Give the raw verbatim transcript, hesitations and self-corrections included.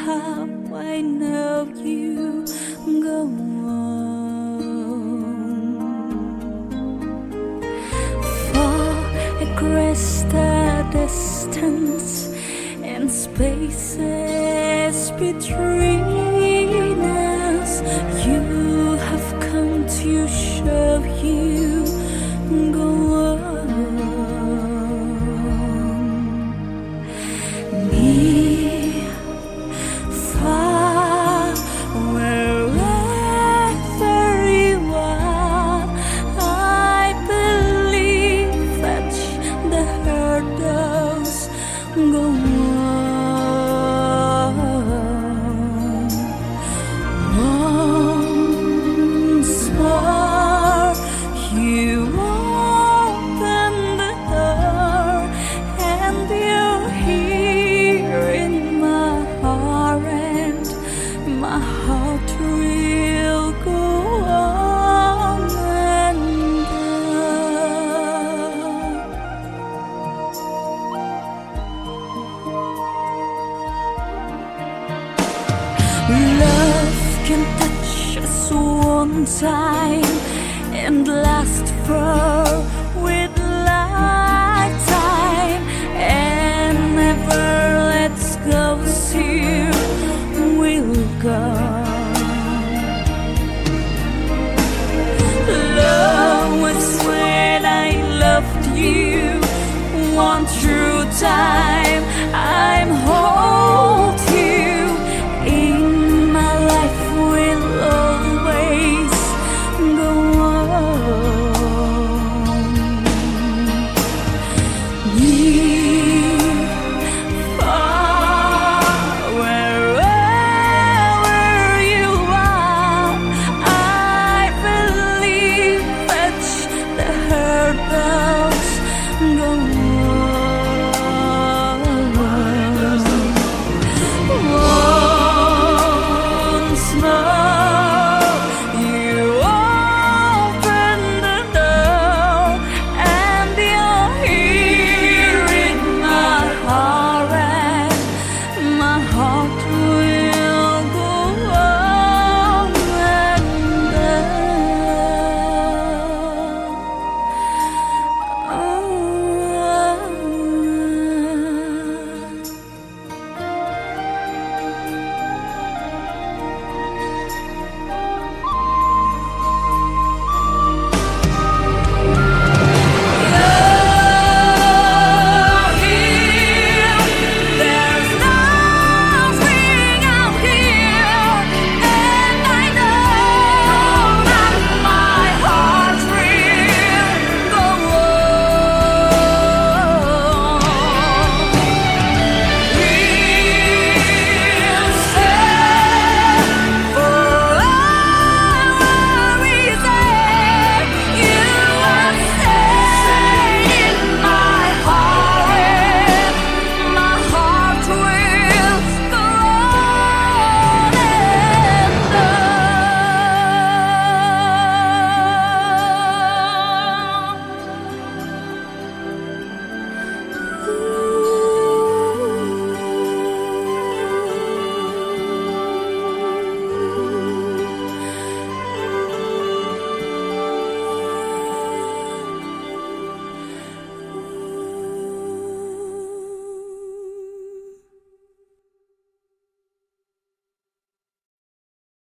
how I know you go on far across the distance and spaces between us. You have come to show you go on. Me far wherever you are, I believe that the hurdles go on. Once more you open the door and you're here in my heart, and my heart will go on and on. Love can touch us one time and last for with lifetime, and never lets go. Here we'll go. Love was when I loved you one true time. I'm home.